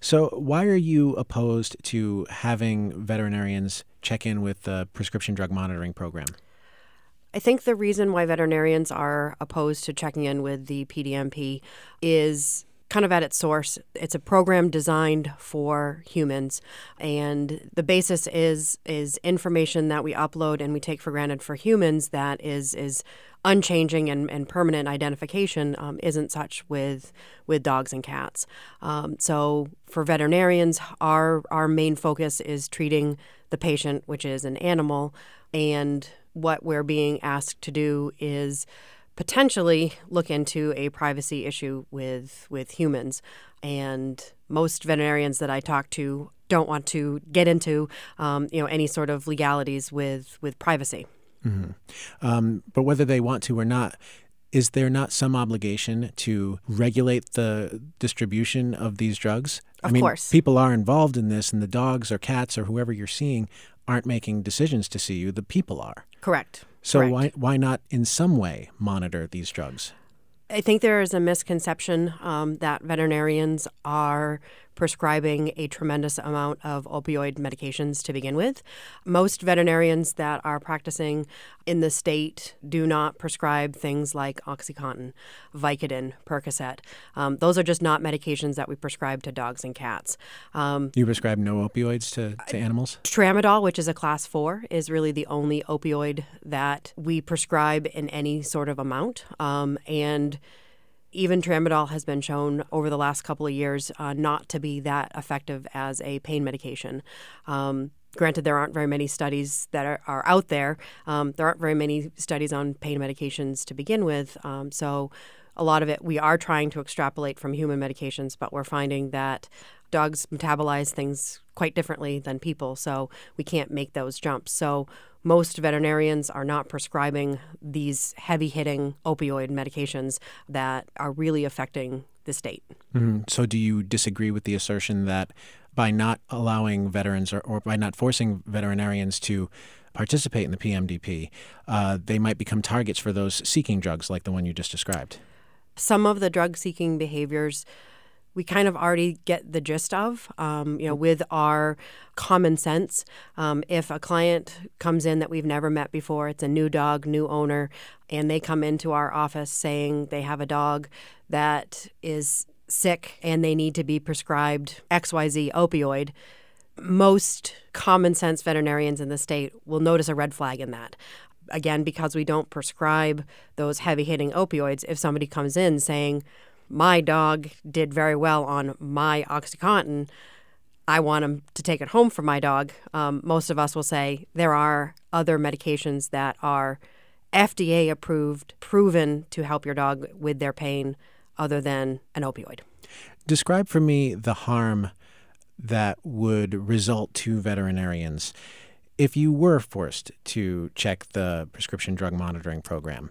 So why are you opposed to having veterinarians check in with the prescription drug monitoring program? I think the reason why veterinarians are opposed to checking in with the PDMP is kind of at its source. It's a program designed for humans, and the basis is information that we upload and we take for granted for humans that is unchanging and permanent identification isn't such with dogs and cats. So for veterinarians, our main focus is treating the patient, which is an animal, and what we're being asked to do is potentially look into a privacy issue with humans. And most veterinarians that I talk to don't want to get into any sort of legalities with privacy. Mm-hmm. But whether they want to or not, is there not some obligation to regulate the distribution of these drugs? Of course. People are involved in this, and the dogs or cats or whoever you're seeing aren't making decisions to see you. The people are. Correct. So Correct. why not in some way monitor these drugs? I think there is a misconception that veterinarians are prescribing a tremendous amount of opioid medications to begin with. Most veterinarians that are practicing in the state do not prescribe things like OxyContin, Vicodin, Percocet. Those are just not medications that we prescribe to dogs and cats. You prescribe no opioids to animals? Tramadol, which is a class 4, is really the only opioid that we prescribe in any sort of amount. And even tramadol has been shown over the last couple of years not to be that effective as a pain medication. Granted, there aren't very many studies that are out there. There aren't very many studies on pain medications to begin with. So a lot of it we are trying to extrapolate from human medications, but we're finding that dogs metabolize things quite differently than people, so we can't make those jumps. So most veterinarians are not prescribing these heavy-hitting opioid medications that are really affecting the state. Mm-hmm. So do you disagree with the assertion that by not allowing veterans or by not forcing veterinarians to participate in the PMDP, they might become targets for those seeking drugs like the one you just described? Some of the drug-seeking behaviors we kind of already get the gist of, with our common sense. If a client comes in that we've never met before, it's a new dog, new owner, and they come into our office saying they have a dog that is sick and they need to be prescribed XYZ opioid, most common sense veterinarians in the state will notice a red flag in that. Again, because we don't prescribe those heavy-hitting opioids, if somebody comes in saying, my dog did very well on my OxyContin, I want him to take it home for my dog, most of us will say there are other medications that are FDA approved, proven to help your dog with their pain other than an opioid. Describe for me the harm that would result to veterinarians if you were forced to check the prescription drug monitoring program.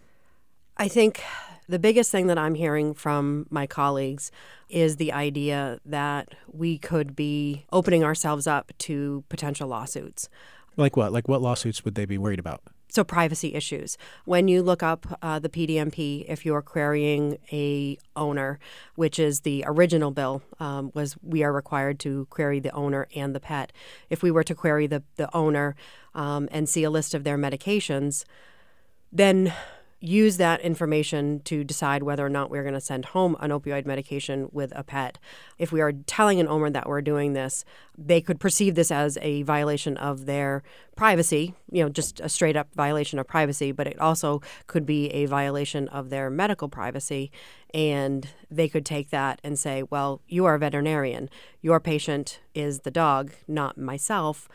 I think the biggest thing that I'm hearing from my colleagues is the idea that we could be opening ourselves up to potential lawsuits. Like what? Like what lawsuits would they be worried about? So privacy issues. When you look up the PDMP, if you're querying a owner, which is the original bill, was we are required to query the owner and the pet. If we were to query the owner and see a list of their medications, then use that information to decide whether or not we're going to send home an opioid medication with a pet. If we are telling an owner that we're doing this, they could perceive this as a violation of their privacy, just a straight up violation of privacy, but it also could be a violation of their medical privacy. And they could take that and say, well, you are a veterinarian. Your patient is the dog, not myself.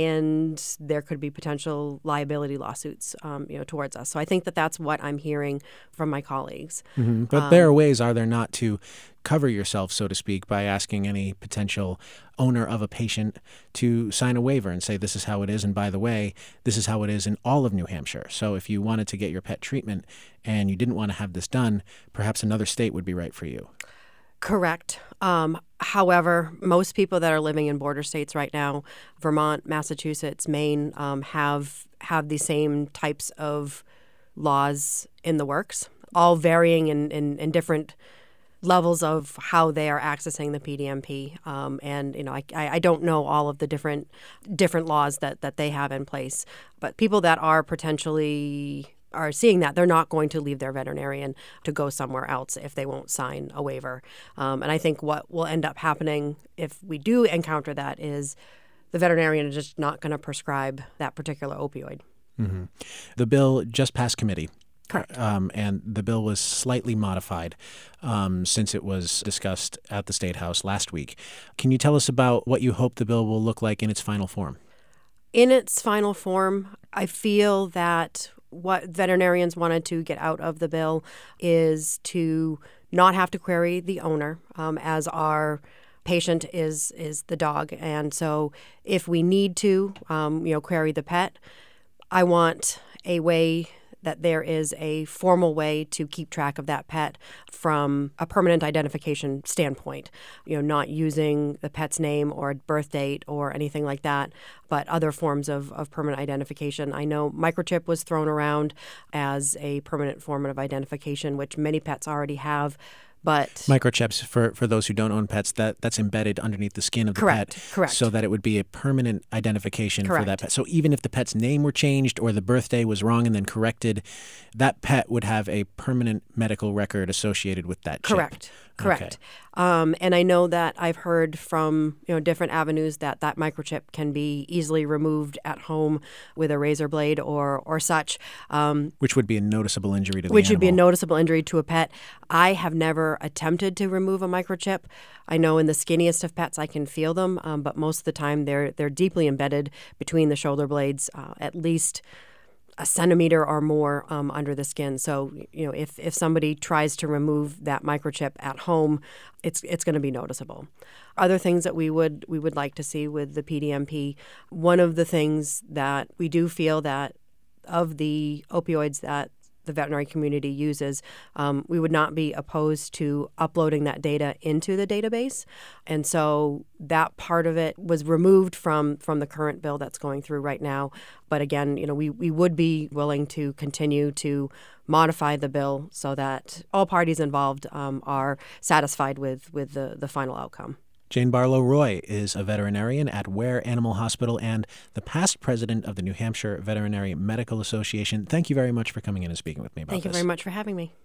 And there could be potential liability lawsuits, towards us. So I think that that's what I'm hearing from my colleagues. Mm-hmm. But there are ways, are there not, to cover yourself, so to speak, by asking any potential owner of a patient to sign a waiver and say, this is how it is. And by the way, this is how it is in all of New Hampshire. So if you wanted to get your pet treatment and you didn't want to have this done, perhaps another state would be right for you. Correct. However, most people that are living in border states right now, Vermont, Massachusetts, Maine, have the same types of laws in the works, all varying in different levels of how they are accessing the PDMP. And I don't know all of the different laws that they have in place, but people that are potentially are seeing that, they're not going to leave their veterinarian to go somewhere else if they won't sign a waiver. And I think what will end up happening if we do encounter that is the veterinarian is just not going to prescribe that particular opioid. Mm-hmm. The bill just passed committee. Correct. And the bill was slightly modified since it was discussed at the State House last week. Can you tell us about what you hope the bill will look like in its final form? In its final form, I feel that what veterinarians wanted to get out of the bill is to not have to query the owner, as our patient is the dog. And so if we need to, query the pet, I want a way that there is a formal way to keep track of that pet from a permanent identification standpoint, not using the pet's name or birth date or anything like that, but other forms of permanent identification. I know microchip was thrown around as a permanent form of identification, which many pets already have. But microchips, for those who don't own pets, that's embedded underneath the skin of the pet. Correct. So that it would be a permanent identification Correct. for that pet. So even if the pet's name were changed or the birthday was wrong and then corrected, that pet would have a permanent medical record associated with that chip. Correct. Okay. And I know that I've heard from different avenues that microchip can be easily removed at home with a razor blade or such. Which would be a noticeable injury to the Which animal. would be a noticeable injury to a pet. I have never attempted to remove a microchip. I know in the skinniest of pets I can feel them, but most of the time they're deeply embedded between the shoulder blades, at least a centimeter or more under the skin. So, if somebody tries to remove that microchip at home, it's going to be noticeable. Other things that we would like to see with the PDMP, one of the things that we do feel that of the opioids that the veterinary community uses, we would not be opposed to uploading that data into the database. And so that part of it was removed from the current bill that's going through right now. But again, we would be willing to continue to modify the bill so that all parties involved are satisfied with the final outcome. Jane Barlow Roy is a veterinarian at Ware Animal Hospital and the past president of the New Hampshire Veterinary Medical Association. Thank you very much for coming in and speaking with me about this. Thank you very much for having me.